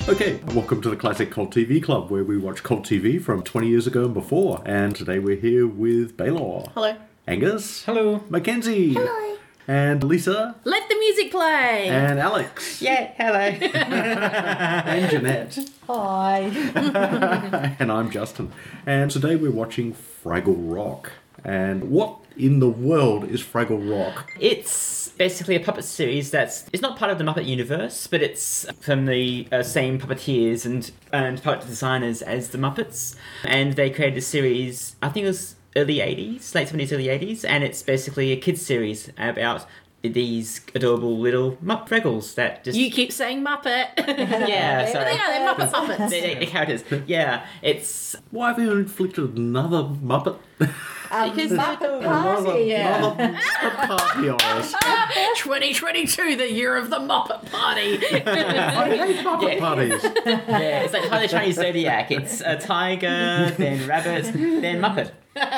Okay, welcome to the Classic Cult TV Club, where we watch cult TV from 20 years ago and before. And today we're here with Baylor. Hello. Angus. Hello. Mackenzie. Hello. And Lisa. Let the music play. And Alex. Yeah, hello. And Jeanette. Hi. And I'm Justin. And today we're watching Fraggle Rock. And what in the world is Fraggle Rock? It's basically a puppet series it's not part of the Muppet universe, but it's from the same puppeteers and puppet designers as the Muppets. And they created a series, I think it was early 80s, late 70s, early 80s, and it's basically a kids series about these adorable little Fraggles that just... You keep saying Muppet. Yeah, sorry. They're Muppet puppets. They're characters. Yeah, it's... Why have you inflicted another Muppet? Because Muppet Party. Another Muppet party on us. 2022, the year of the Muppet Party. I hate Muppet parties. Yeah, it's like how the Chinese zodiac. It's a tiger, then rabbit, then Muppet.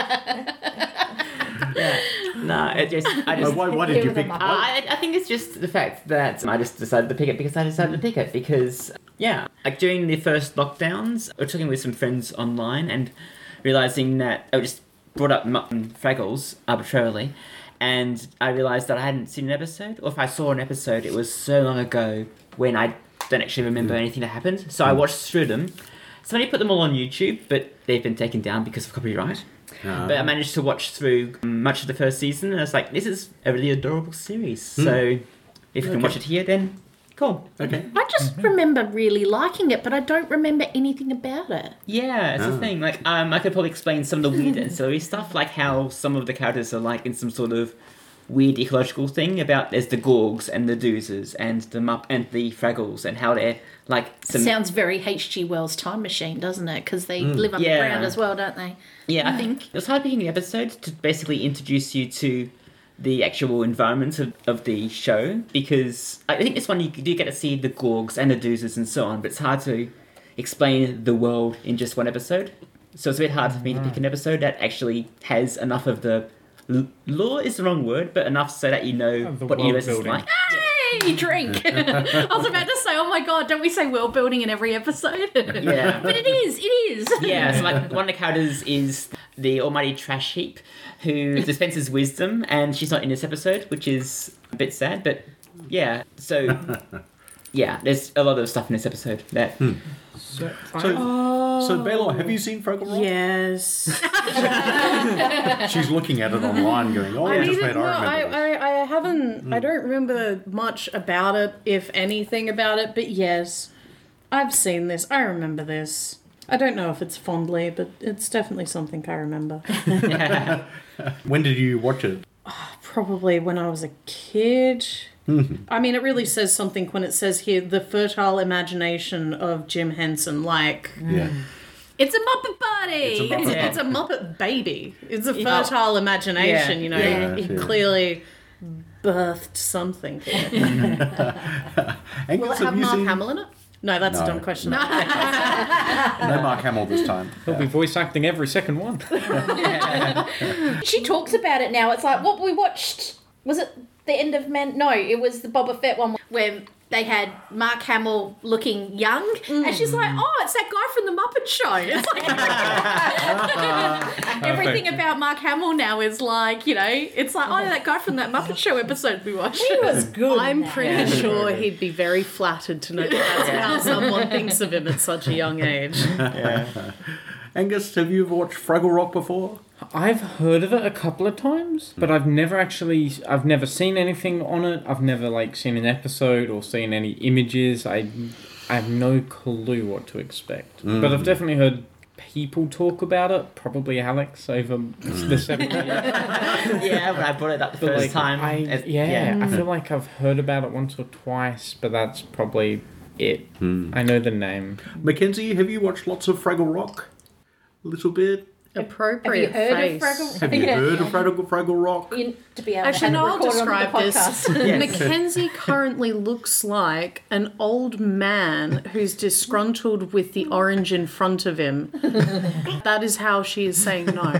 Yeah. No, I just. Why did you pick? I think it's just the fact that I just decided to pick it because I decided to pick it because, yeah, like during the first lockdowns, I was talking with some friends online and realising that I just brought up Fraggles arbitrarily, and I realised that I hadn't seen an episode, or if I saw an episode, it was so long ago when I don't actually remember anything that happened. So I watched through them. Somebody put them all on YouTube, but they've been taken down because of copyright. But I managed to watch through much of the first season, and I was like, this is a really adorable series. So if you can watch it here, then cool. Okay. I just remember really liking it, but I don't remember anything about it. Yeah, it's the thing. Like, I could probably explain some of the weird ancillary stuff, like how some of the characters are like in some sort of weird ecological thing about there's the Gorgs and the Doozers and the Fraggles and how they're like some... Sounds very H.G. Wells' Time Machine, doesn't it? Because they live underground as well, don't they? Yeah, I think it was hard picking the episodes to basically introduce you to the actual environment of the show, because I think this one you do get to see the Gorgs and the Doozers and so on, but it's hard to explain the world in just one episode. So it's a bit hard for me to pick an episode that actually has enough of the... lore is the wrong word, but enough so that you know what the universe is like. Hey, drink! I was about to say, oh my god, don't we say world building in every episode? Yeah. But it is. Yeah, so like one of the characters is the almighty trash heap who dispenses wisdom, and she's not in this episode, which is a bit sad, but yeah, so yeah, there's a lot of stuff in this episode that... So Baylor, have you seen Fraggle Rock? Yes. She's looking at it online going, oh, I remember I haven't, I don't remember much about it, if anything about it, but yes, I've seen this. I remember this. I don't know if it's fondly, but it's definitely something I remember. this. When did you watch it? Probably when I was a kid. I mean, it really says something when it says here, the fertile imagination of Jim Henson, like... Yeah. It's a Muppet Party! It's a Muppet baby. It's a fertile imagination, you know. Yeah. He clearly birthed something here. Angus, Will it have you Mark seen... Hamill in it? No, that's No. a dumb question. No Mark Hamill this time. He'll be voice acting every second one. She talks about it now. It's like, what we watched, was it the end of Man? No, it was the Boba Fett one where they had Mark Hamill looking young, and she's like, oh, it's that guy from the Muppet Show. It's like everything about Mark Hamill now is like, you know, it's like, oh, that guy from that Muppet Show episode we watched. He was good. I'm pretty sure he'd be very flattered to know that's how someone thinks of him at such a young age. Angus, have you ever watched Fraggle Rock before? I've heard of it a couple of times, but I've never seen anything on it. I've never seen an episode or seen any images. I have no clue what to expect. But I've definitely heard people talk about it, probably Alex over the 7 years. Yeah, when I brought it up the first time. I feel like I've heard about it once or twice, but that's probably it. I know the name. Mackenzie, have you watched lots of Fraggle Rock? A little bit? Appropriate Have you heard face. of Fraggle? Have you heard of Fraggle Rock? To be able Actually, to no, I'll record it on the describe this. podcast. Yes. Mackenzie currently looks like an old man who's disgruntled with the orange in front of him. That is how she is saying no.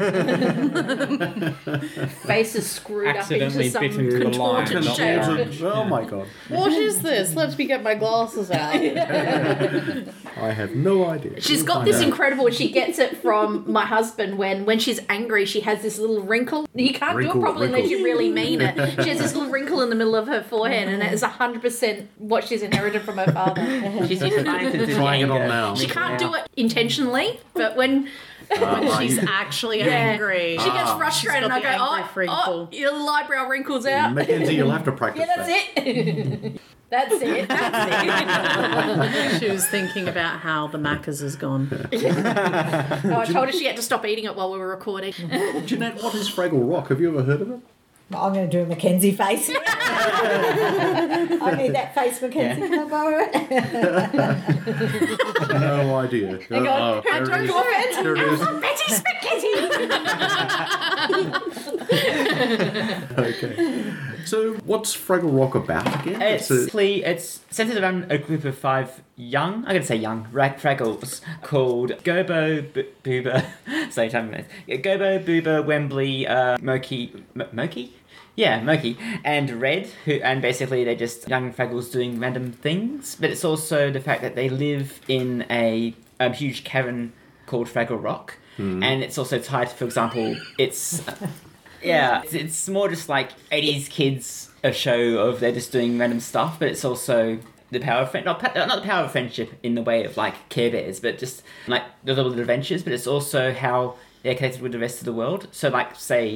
Face is screwed up Accidentally into some bit into the line, contorted not shape. the Oh my god. What is this? Let me get my glasses out. I have no idea. She's got this incredible. She gets it from my husband when she's angry. She has this little wrinkle. You can't do it properly unless you really mean it. She has this little wrinkle in the middle of her forehead, and it is 100% what she's inherited from her father. She's just trying to do Trying it on anger. now. She can't do it intentionally, but when She's actually angry. she gets frustrated, and I She's got go, the angry wrinkle. your little eyebrow wrinkles out. Mackenzie, you'll have to practice Yeah, that's it. That's it. That's it. She was thinking about how the Macca's is gone. Oh, I told her she had to stop eating it while we were recording. Jeanette, what is Fraggle Rock? Have you ever heard of it? I'm going to do a Mackenzie face. I need that face, Mackenzie. Can I borrow it? No idea. Hang on. there Don't it go off is. There it is. Betty Spaghetti! Okay. So, what's Fraggle Rock about again? It's centered around a group of 5 young, I'm going to say young, Fraggles called Gobo, Boober, sorry, time minutes. Gobo, Boober, Wembley, Moki? Yeah, Moki, and Red, and basically they're just young Fraggles doing random things, but it's also the fact that they live in a huge cavern called Fraggle Rock, and it's also tied, for example, it's more just like 80s kids, a show of they're just doing random stuff, but it's also the power of not the power of friendship in the way of like Care Bears, but just like the little adventures, but it's also how they're connected with the rest of the world. So like, say,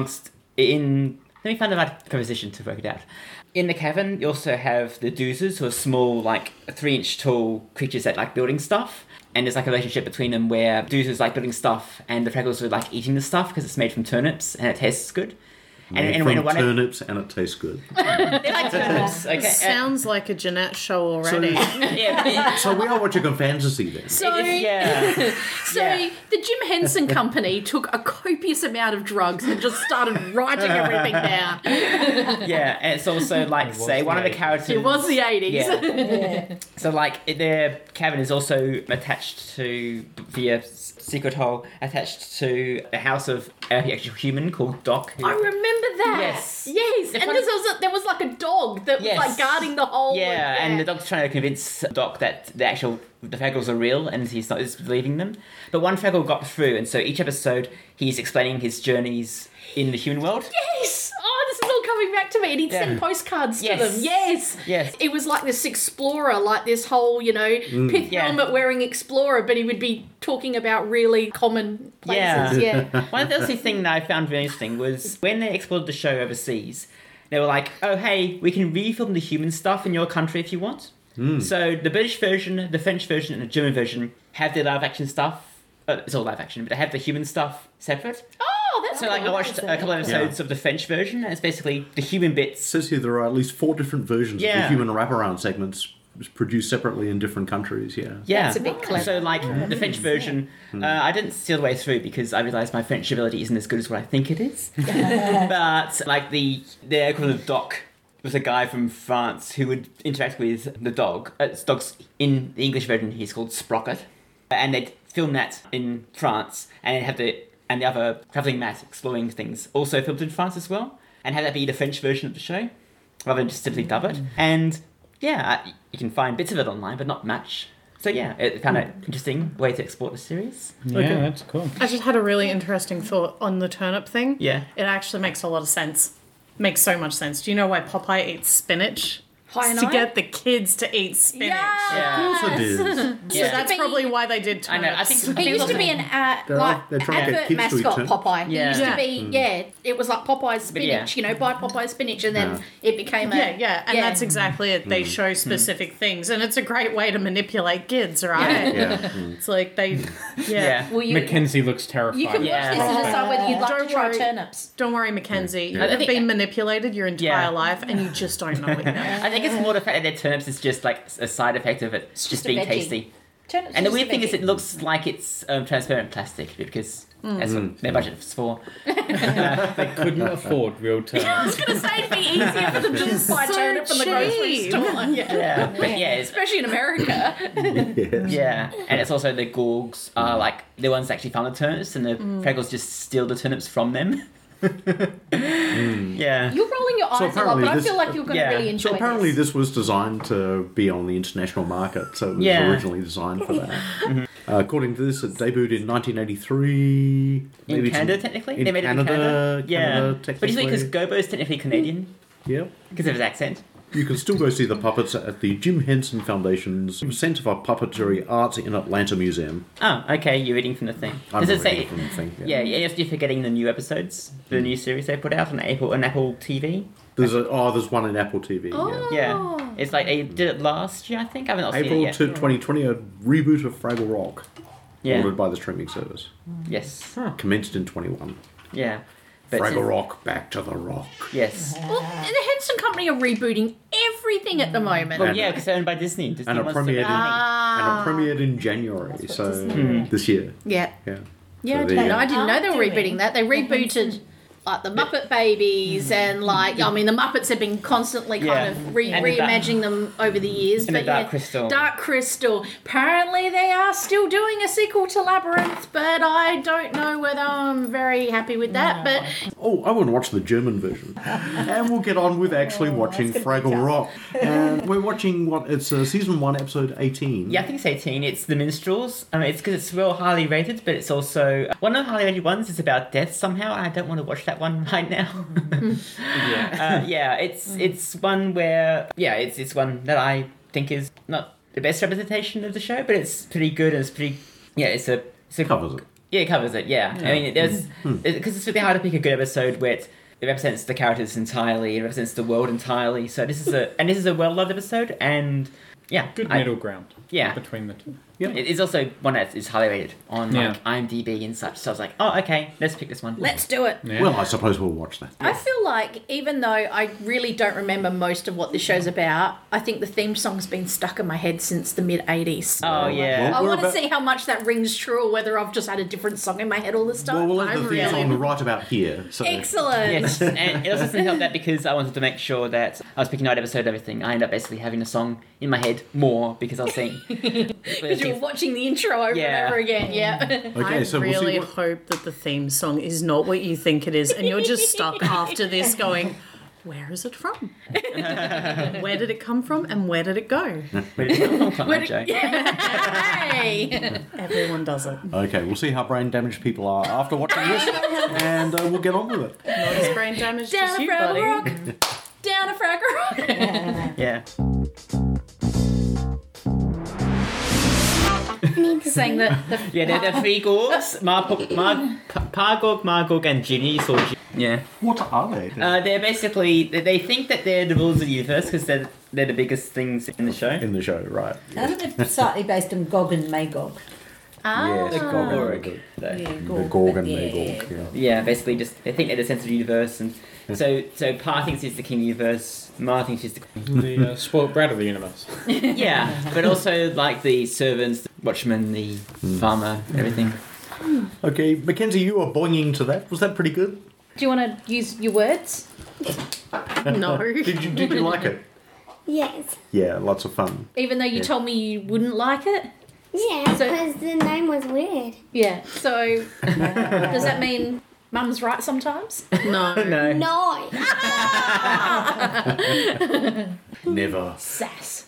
let me find the right preposition to work it out. In the cavern, you also have the doozers, who are small, like 3-inch tall creatures that like building stuff. And there's like a relationship between them where doozers like building stuff and the Fraggles are like eating the stuff because it's made from turnips and it tastes good. Made from turnips and it tastes good. They like turnips, okay? Sounds like a Jeanette show already. So we are watching a fantasy then. So, yeah. the Jim Henson Company took a copious amount of drugs and just started writing everything down. Yeah, and it's also like, say, one of the characters... It was the 80s. Yeah. So, like, their cabin is also attached to, via secret hole, attached to a house of an actual human called Doc. I remember that. Yes. Yes. The And funny- there was like a dog that Yes. was like guarding the whole... Yeah, and the dog's trying to convince Doc that the Fraggles are real and he's not disbelieving them. But one Fraggle got through, and so each episode he's explaining his journeys in the human world. Yes! Oh, this is all coming back to me. And he'd Yeah. send postcards to Yes. them. Yes! Yes. It was like this explorer, like this whole, pith Yeah. helmet wearing explorer, but he would be talking about really common places. Yeah. One of the other thing that I found very interesting was when they explored the show overseas, they were like, oh, hey, we can refilm the human stuff in your country if you want. So the British version, the French version, and the German version have their live action stuff. It's all live action, but they have the human stuff separate. Oh, that's So, like, I watched a couple of episodes of the French version, and it's basically the human It bits. says here there are at least 4 different versions of Yeah. the human wraparound segments produced separately in different countries, yeah. Yeah. That's a bit clever. So, like, the French version, I didn't see all the way through because I realised my French ability isn't as good as what I think it is. But, like, the equivalent of Doc was a guy from France who would interact with the dog. Dog's in the English version, he's called Sprocket. And they'd film that in France, and have the other travelling Matt exploring things also filmed in France as well, and have that be the French version of the show, rather than just simply dub it. And yeah, you can find bits of it online, but not much. So yeah, it found an interesting way to export the series. Yeah, that's cool. I just had a really interesting thought on the turnip thing. Yeah. It actually makes a lot of sense. Makes so much sense. Do you know why Popeye eats spinach? High and To I? get the kids to eat spinach. Yeah. Of course it is. So Yeah. that's probably why they did I turnips. know, I think- He used to be an They're trying to get advert kids to eat mascot, turnip. Popeye. Yeah. He used to be, it was like Popeye's yeah. spinach, buy Popeye's spinach, and then it became a... Yeah, and that's exactly it. They show specific things, and it's a great way to manipulate kids, right? Yeah. It's like they, Yeah. Well, Mackenzie looks terrified. you can watch Yeah. this and decide whether you'd like Don't to try worry. turnips. Don't worry, Mackenzie. Yeah. You've been manipulated your entire Yeah. life, and you just don't know it yet. I think it's more the fact that their turnips is just like a side effect of it just a being veggie. tasty. Turnips And the are weird just thing is, veggie. it looks like it's transparent plastic because that's what their budget was for. They couldn't afford real turnips. I was going to say it'd be easier for them to just buy So turnip from the grocery cheap. store. Yeah, but yeah, it's, Especially in America. Yes. yeah, and it's also the Gorgs are like the ones that actually farm the turnips, and the Fraggles just steal the turnips from them. Yeah. You're rolling your eyes a lot, apparently but I this- feel like you're going to yeah. really enjoy So apparently this. this was designed to be on the international market, so it was Yeah. originally designed for that. According to this, it debuted in 1983. In maybe Canada, some- technically? In They made it in Canada, Canada. Yeah. Canada, But you think technically. because Gobo's technically Canadian Yep. because of his accent. You can still go see the puppets at the Jim Henson Foundation's Centre for Puppetry Arts in Atlanta Museum. Oh, okay, you're reading from the thing. I'm Does it not say? reading from the thing. Yeah, you're forgetting the new episodes, the new series they put out on Apple TV. There's one in Apple TV. Oh. Yeah, it's like they did it last year, I think. I haven't seen April it yet. to 2020, a reboot of Fraggle Rock, Yeah. ordered by the streaming service. Yes. Commenced in 21. Yeah. But Fraggle Rock, back to the rock. Yes. Well, the Henson Company are rebooting everything at the moment. Well, And- yeah, because they're owned by Disney. Disney And it wants to premiered make money. And it premiered in January, so this year. Yeah. Yeah. Yeah, So I there didn't you know. go. I didn't know they were Doing rebooting that. They rebooted like the Muppet Babies and like I mean the Muppets have been constantly kind Yeah. of And the reimagining them over the years. And the but Dark yeah, Crystal. Dark Crystal. Apparently they are still doing a sequel to Labyrinth, but I don't know whether I'm very happy with that. But Oh, I want to watch the German version. And we'll get on with actually watching that's gonna be Fraggle tough. Rock. And we're watching it's season 1, episode 18. Yeah, I think it's 18. It's The Minstrels. It's because it's real highly rated, but it's also one of the highly rated ones is about death somehow. I don't want to watch that one right now. Yeah. It's one where it's one that I think is not the best representation of the show, but it's pretty good and it's pretty it's a Covers it. Yeah, it covers it. Yeah, I mean, there's because it's really hard to pick a good episode where it represents the characters entirely, it represents the world entirely. So this is a well loved episode, and yeah, Good middle ground. Yeah. Between the two. Yeah. It is also one that is highly rated on Yeah. like IMDb and such. So I was like, oh, okay, let's pick this one. let's do it. Yeah. Well, I suppose we'll watch that. I feel like even though I really don't remember most of what the show's about, I think the theme song's been stuck in my head since the mid 80s. Oh yeah. Well, I we're want to about- see how much that rings true or whether I've just had a different song in my head all this time. Well, we'll let the I'm theme really- song right about here. So Excellent. Yes, and it also doesn't help that because I wanted to make sure that I was picking out episode and everything. I ended up basically having a song in my head more because I was saying. Because you were watching the intro over Yeah. and over again, yeah. Okay, I so we'll really see what... hope that the theme song is not what you think it is, and you're just stuck after this going, where is it from? Where did it come from, and where did it go? Where did it come from, Joe? Hey. Everyone does it. Okay, we'll see how brain damaged people are after watching this, and we'll get on with it. Not as brain damaged Down as a you, Fraggle buddy. Rock. Down a Fraggle Rock. Yeah. Saying that the Yeah, they're three Gorgs, Pargorg, Margorg, and Ginny. Yeah. What are they? They're basically, they think that they're the rulers of the universe because they're the biggest things in the show. In the show, right. Isn't it slightly based on Gog and Magog? Yes, The Gog and Gorg. Magog. Yeah, The Gorg and yeah. Magog, yeah. Yeah, basically just, they think they're the centre of the universe. And so Pa thinks he's the king of the universe, Ma thinks he's the The spoiled brat of the universe. Yeah, but also like the servants, the watchman, the farmer, everything. Okay, Mackenzie, you were boinging to that. Was that pretty good? Do you want to use your words? No. Did you like it? Yes. Yeah, lots of fun. Even though you told me you wouldn't like it? Yeah, So- because the name was weird. Yeah. So does that mean Mum's right sometimes? No. No. No. Never. Sass.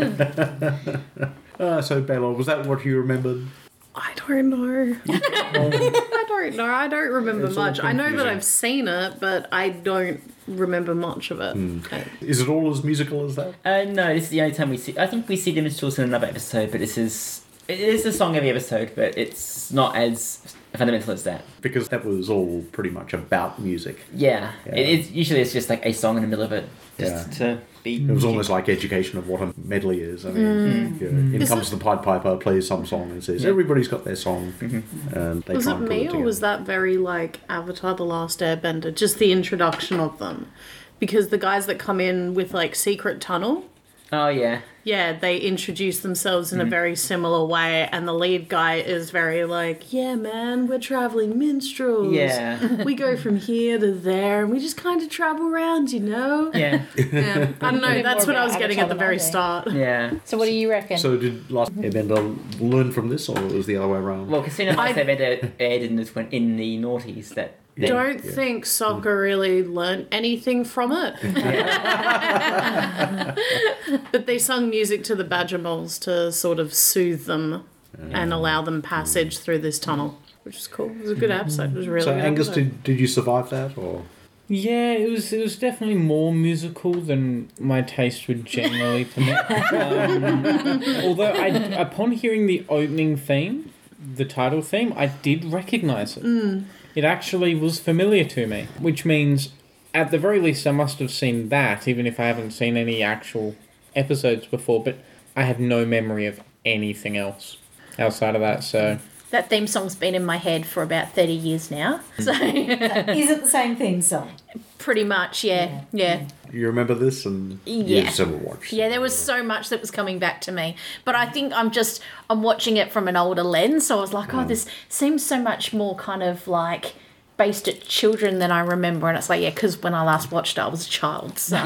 So, Bella, was that what you remembered? I don't know. I don't know. I don't remember It's all much. I know that confusing. I've seen it, but I don't remember much of it. Is it all as musical as that? No, this is the only time we see. I think we see the minstrels in another episode, but it is a song every episode, but it's not as fundamental as that. Because that was all pretty much about music. Yeah, Yeah. it's just like a song in the middle of it, just to be. It was almost like education of what a medley is. I mean, in comes the Pied Piper, plays some song and says, Yeah. everybody's got their song. And they Was try it and put me, it or together. was that very like Avatar: The Last Airbender? Just the introduction of them, because the guys that come in with like Secret Tunnel, Oh yeah, Yeah, they introduce themselves in a very similar way, and the lead guy is very like, yeah, man, we're traveling minstrels. Yeah. We go from here to there, and we just kind of travel around, you know? Yeah. Yeah. I don't know, Maybe that's more what I about was getting Avatar at the than I very do. start. Yeah. So what do you reckon? So did Last Airbender learn from this, or was the other way around? Well, Casino Last Airbender aired in the noughties that. then- Don't think soccer really learnt anything from it. But they sung music to the badger moles to sort of soothe them and allow them passage through this tunnel, which is cool. It was a good episode. It was a really So good Angus, episode. did you survive that, or? Yeah, it was definitely more musical than my taste would generally permit. Although upon hearing the opening theme, the title theme, I did recognise it. It actually was familiar to me, which means at the very least I must have seen that, even if I haven't seen any actual episodes before, but I have no memory of anything else outside of that, so... That theme song's been in my head for about 30 years now. So Is it the same theme song? pretty much, yeah. You remember this, and Yeah. you still watched. Yeah, there was so much that was coming back to me. But I think I'm watching it from an older lens. So I was like, oh, this seems so much more kind of like based at children than I remember. And it's like, yeah, because when I last watched it, I was a child. So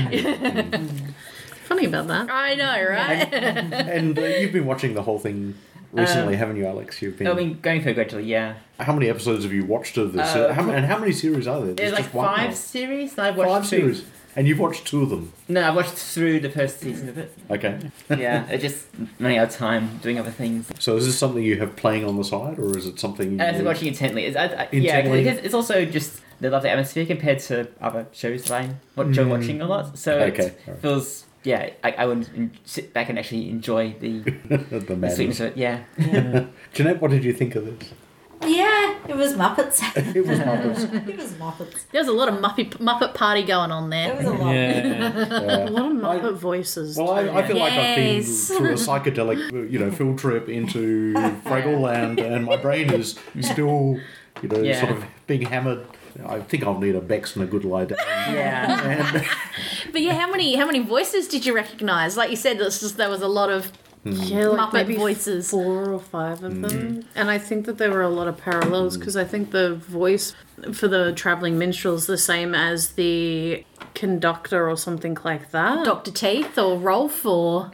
Yeah. Funny about that. I know, right? And you've been watching the whole thing recently, haven't you, Alex? You've been. I mean, going through it gradually, yeah. How many episodes have you watched of this? How many series are there? There's like just one 5 now. series, and I've watched 5 two. series, and you've watched 2 of them. No, I watched through the first season of it. Okay. Yeah, it just running out of time doing other things. So is this something you have playing on the side, or is it something? And I was watching intently. Yeah, Intently? because it's also just the lovely atmosphere compared to other shows that I enjoy watching a lot. So Okay, it alright. feels, yeah, I would sit back and actually enjoy the the sweetness madness. of it. Yeah. Jeanette, what did you think of this? Yeah, it was Muppets. It was marvelous. It was Muppets. There was a lot of Muppet party going on It there. was a lot. Yeah. A lot of Muppet voices. Well, I feel like I've been Yes. through a psychedelic, field trip into Fraggle Land, and my brain is still, Yeah. sort of being hammered. I think I'll need a Bex and a good lie down. Yeah. And But yeah, how many voices did you recognise? Like you said, there was a lot of Yeah, like Muppet maybe voices. 4 or 5 of them. And I think that there were a lot of parallels because I think the voice for the travelling minstrel's the same as the conductor or something like that. Dr. Teeth or Rolf or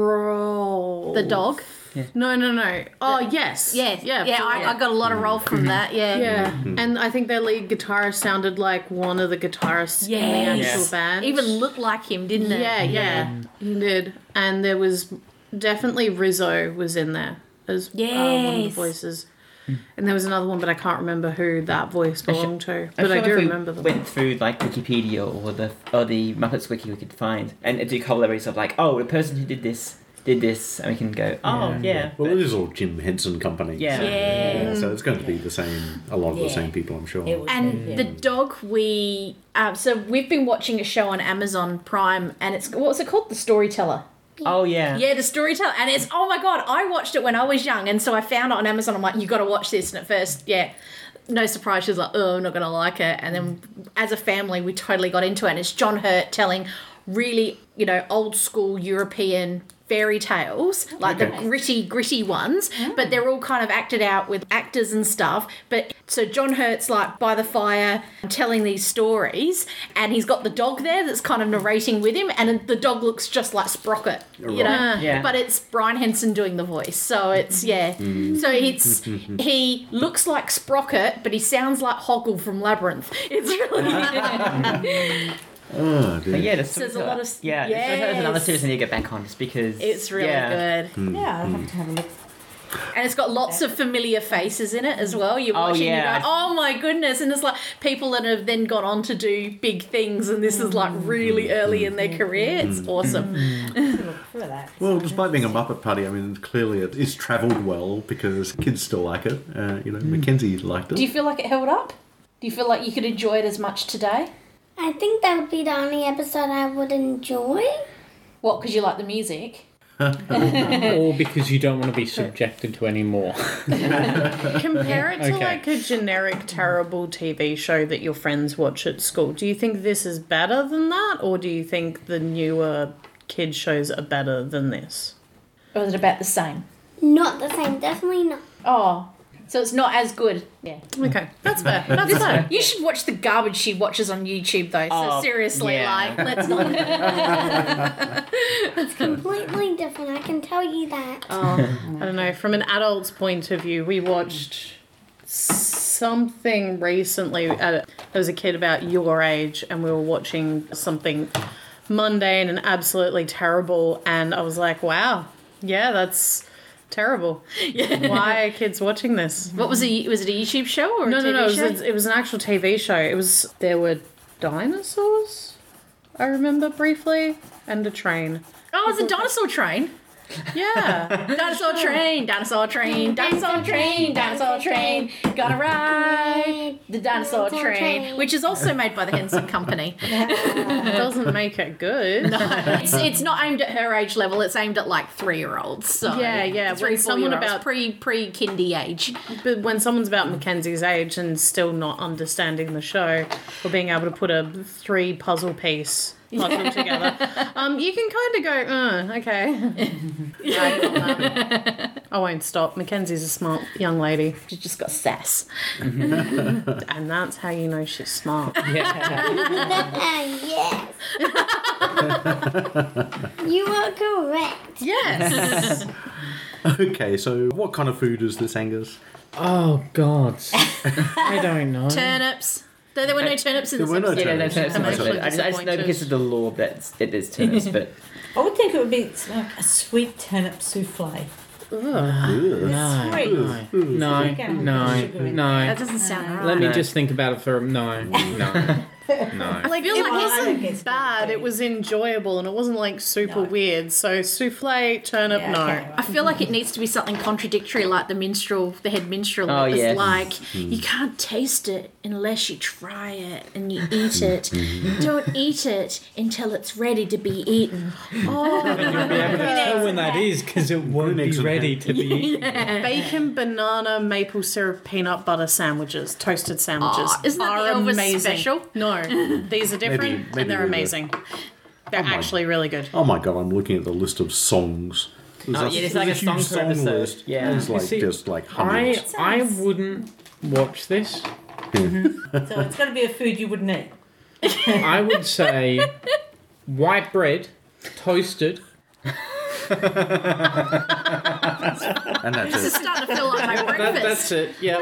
Roll. the dog. No. Oh, yes. Yeah, I got a lot of Rolf from that. Yeah, Yeah, and I think their lead guitarist sounded like one of the guitarists in the actual Yes. band. Even looked like him, didn't it? Yeah, he did. And there was definitely Rizzo was in there as one of the Yes. voices. And there was another one, but I can't remember who that voice belonged to. I'm But I sure do if we remember them. went through like Wikipedia or the Muppets wiki we could find and do collaborations of like, oh, the person who did this, and we can go, oh yeah. well, it is all Jim Henson Company. Yeah. So, Yeah. so it's going to be the same. A lot of the Yeah. same people, I'm sure. It was And yeah. the dog so we've been watching a show on Amazon Prime, and it's what was it called? The Storyteller. Oh yeah. Yeah, The Storyteller, and it's oh my god, I watched it when I was young, and so I found it on Amazon. I'm like, you got to watch this, and at first, yeah. No surprise, she was like, oh, I'm not going to like it. And then as a family, we totally got into it. And it's John Hurt telling really, old school European fairy tales, like the gritty ones, but they're all kind of acted out with actors and stuff. But so John Hurt's like by the fire telling these stories, and he's got the dog there that's kind of narrating with him, and the dog looks just like Sprocket, Yeah. but it's Brian Henson doing the voice. So it's, so it's, he looks like Sprocket, but he sounds like Hoggle from Labyrinth. It's really, Oh, dear. But yeah, the There's a lot of- yeah. There's another Yes. series I need to get back on just because it's really yeah. good. Yeah, I'll have to have a look. And it's got lots of familiar faces in it as well. You're Oh, watching, yeah. you go, oh my goodness. And it's like people that have then gone on to do big things, and this is like really early in their career. It's awesome. Look for that. Well, despite being a Muppet Party, I mean, clearly it's travelled well because kids still like it. Mackenzie liked it. Do you feel like it held up? Do you feel like you could enjoy it as much today? I think that would be the only episode I would enjoy. What, because you like the music? Or because you don't want to be subjected to any more. Compare it to Okay. like a generic terrible TV show that your friends watch at school. Do you think this is better than that, or do you think the newer kids shows are better than this. Or was it about the same? Not the same, definitely not. Oh, so it's not as good. Yeah. Okay, that's fair. That's fair. You should watch the garbage she watches on YouTube, though. So Oh, seriously, yeah. like, let's not. Completely different, I can tell you that. I don't know. From an adult's point of view, we watched something recently. There was a kid about your age, and we were watching something mundane and absolutely terrible. And I was like, wow, yeah, that's terrible. Why are kids watching this? What was it? Was it a YouTube show or a TV No. show? It was an actual TV show. There were dinosaurs, I remember briefly, and a train. Oh, it's a dinosaur train. Yeah. Dinosaur train, dinosaur train, dinosaur train, dinosaur train. Gonna ride the dinosaur train, which is also made by the Henson Company. Doesn't make it good. It's not aimed at her age level. It's aimed at like 3-year-olds. So Yeah. three, When someone 4-year-olds, about pre-kindy age. But when someone's about Mackenzie's age and still not understanding the show or being able to put a 3 puzzle piece puzzle together, you can kind of go, okay. I got that. I won't stop. Mackenzie's a smart young lady, She's just got sass. and that's how you know she's smart. Yes. You are correct. Yes. Okay, so what kind of food is this, Angus? Oh, God. I don't know. Turnips. Though there were no turnips in There this were no episode. Yeah, no, turnips. turnips I'm in my actually chocolate. I just know disappointed. because of the law that it is turnips, but I would think it would be like a sweet turnip souffle. No, Sweet. no, no. That doesn't sound right. Let me No. just think about it for no. Like, it I think wasn't it's bad. good. It was enjoyable, and it wasn't like super weird. So souffle, turnip, Yeah, no. okay, I feel like it needs to be something contradictory, like the head minstrel. Oh, It's yeah. like, you can't taste it unless you try it and you eat it. Don't eat it until it's ready to be eaten. Oh, You'll be able to tell when that is because it won't be eggs and ready ham. to be eaten. Bacon, banana, maple syrup, peanut butter sandwiches, toasted sandwiches. Isn't that the are Elvis amazing. special? No, these are different Maybe and they're we're good. amazing. They're my- actually really good. Oh my god, I'm looking at the list of songs. There's yeah, it's like a song huge per episode. list. Yeah. There's like see, just like hundreds. I wouldn't watch this. So it's got to be a food you wouldn't eat. I would say white bread, toasted. And that's this is it. starting to feel like my breakfast. That's it. Yeah.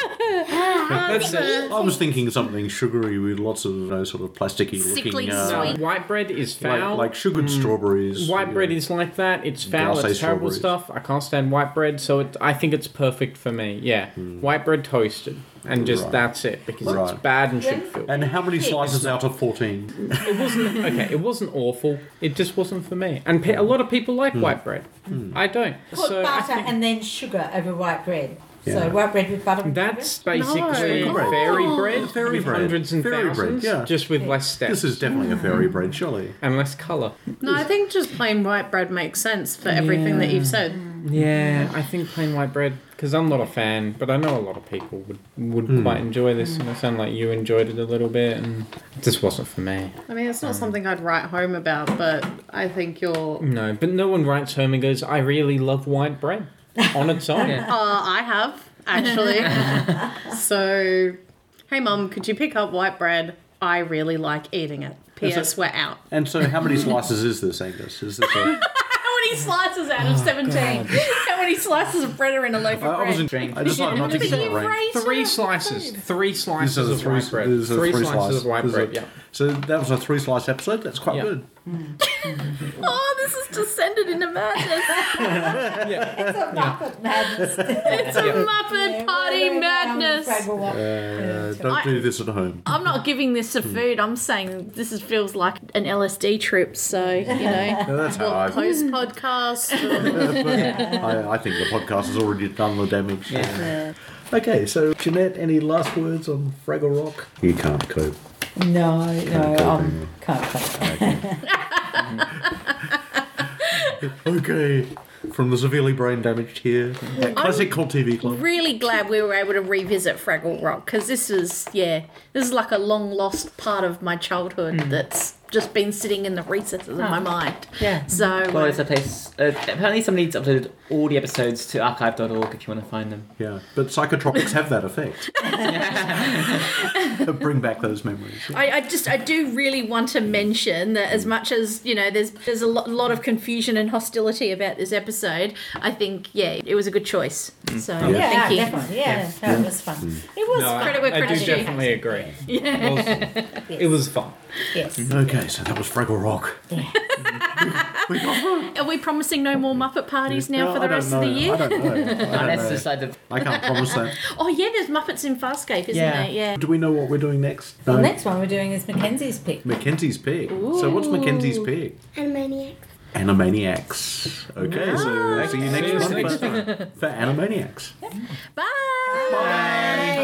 That's it. I was thinking something sugary with lots of sort of plasticky Sickly looking sweet. White bread is foul. like sugared strawberries. White bread is like that. It's foul. Glacé It's terrible strawberries. stuff. I can't stand white bread, so I think it's perfect for me. Yeah, white bread toasted, and just Right. that's it because Right. it's bad and should feel. And how many slices out of 14? It wasn't okay. It wasn't awful. It just wasn't for me. And a lot of people like white bread. I don't. Put So I butter think and then sugar over white bread. Yeah. So white bread with butter and that's basically No. fairy bread Fairy with bread. hundreds and Fairy bread, thousands, yeah. just with less steps This is definitely a fairy bread, surely. and less colour. No, I think just plain white bread makes sense for everything that you've said. Yeah, I think plain white bread because I'm not a fan, but I know a lot of people would quite enjoy this, and it sounded like you enjoyed it a little bit, and it just wasn't for me. I mean, it's not something I'd write home about, but I think you're. No, but no one writes home and goes, "I really love white bread" on its own. Yeah. I have, actually. So, hey, Mum, could you pick up white bread? I really like eating it. P.S. We're out. And so how many slices is this, Angus? Is this a... How many slices out of 17? How many slices of bread are in a loaf of I bread? wasn't... I just like not to But give it you a range. raised Three it. slices. Three This slices is a of three, white bread. this is a Three three slices of white This is a- bread, yeah. So that was a 3-slice episode? That's quite Yeah. good. Oh, this has descended into madness. It's a Muppet madness. It's a Muppet Party madness. Don't do this at home. I'm not giving this to food. I'm saying feels like an LSD trip. So, you know. No, that's how I... Post podcast. I think the podcast has already done the damage. Okay, so Jeanette, any last words on Fraggle Rock? You can't cope. No, cope, can't cope. Okay. from the severely brain damaged here. That classic cult TV club. Really glad we were able to revisit Fraggle Rock because this is like a long lost part of my childhood that's just been sitting in the recesses of my mind. Yeah. So Well, it's a place. Apparently, somebody's uploaded all the episodes to archive.org if you want to find them. Yeah, but psychotropics have that effect. Bring back those memories. I do really want to mention that as much as, there's a lot of confusion and hostility about this episode, I think, it was a good choice. So, Yeah, thank you. definitely. Yeah, no, it was fun. It was fun. Credit where I do credit's due. definitely agree. It was fun. Yes. Okay, so that was Fraggle Rock. Are we promising no more Muppet parties now for the rest of the year? I don't know. Unless decided. I can't promise that. Oh, yeah, there's Muppets in Farscape, isn't Yeah. there? Yeah. Do we know what we're doing next? No. The next one we're doing is Mackenzie's pick. Mackenzie's pick. So what's Mackenzie's pick? Animaniacs. Animaniacs. Okay, so see you next See you month next for Animaniacs. Bye. Bye.